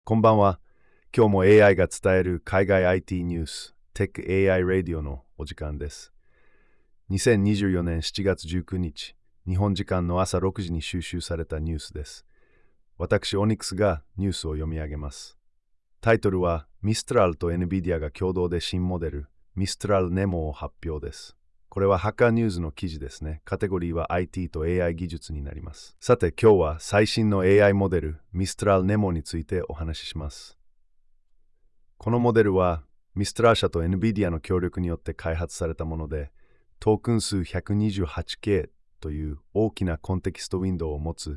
こんばんは。今日も AI が伝える海外 IT ニュース、Tech AI Radio のお時間です。2024年7月19日、日本時間の朝6時に収集されたニュースです。私、オニックスがニュースを読み上げます。タイトルは、ミストラルと NVIDIA が共同で新モデル、ミストラルネモを発表です。これはハッカーニュースの記事ですね。カテゴリーは IT と AI 技術になります。さて、今日は最新の AI モデル、ミストラルネモについてお話しします。このモデルは、ミストラー社と NVIDIA の協力によって開発されたもので、トークン数 128K という大きなコンテキストウィンドウを持つ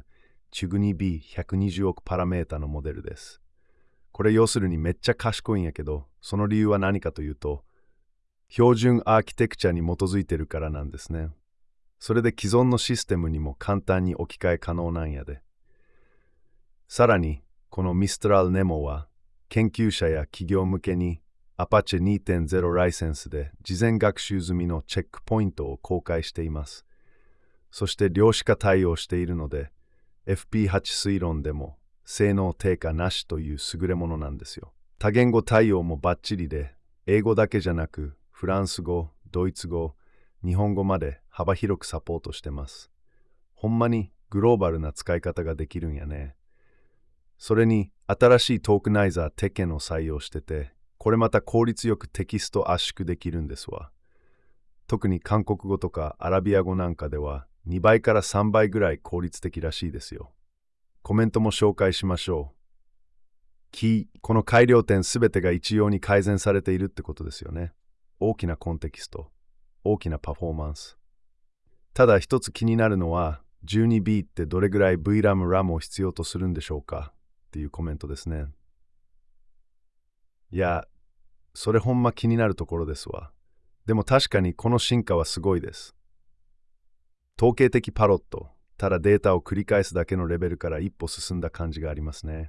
CUGNI-B120 億パラメータのモデルです。これ要するにめっちゃ賢いんやけど、その理由は何かというと、標準アーキテクチャに基づいてるからなんですね。それで既存のシステムにも簡単に置き換え可能なんやで。さらに、このミストラルネモは、研究者や企業向けに Apache 2.0ライセンスで事前学習済みのチェックポイントを公開しています。そして量子化対応しているので、FP8 推論でも性能低下なしという優れものなんですよ。多言語対応もバッチリで、英語だけじゃなく、フランス語、ドイツ語、日本語まで幅広くサポートしてます。ほんまにグローバルな使い方ができるんやね。それに新しいトークナイザーテケンを採用してて、これまた効率よくテキスト圧縮できるんですわ。特に韓国語とかアラビア語なんかでは2倍から3倍ぐらい効率的らしいですよ。コメントも紹介しましょう。この改良点すべてが一様に改善されているってことですよね。大きなコンテキスト、大きなパフォーマンス。ただ一つ気になるのは、12B ってどれぐらい VRAM を必要とするんでしょうかっていうコメントですね。いや、それほんま気になるところですわ。でも確かにこの進化はすごいです。統計的パロット、ただデータを繰り返すだけのレベルから一歩進んだ感じがありますね。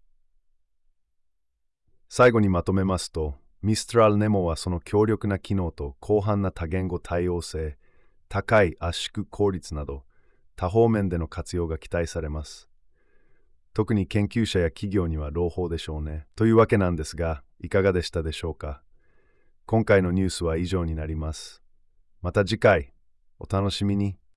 最後にまとめますと、ミストラルネモはその強力な機能と広範な多言語対応性、高い圧縮効率など、多方面での活用が期待されます。特に研究者や企業には朗報でしょうね。というわけなんですが、いかがでしたでしょうか。今回のニュースは以上になります。また次回、お楽しみに。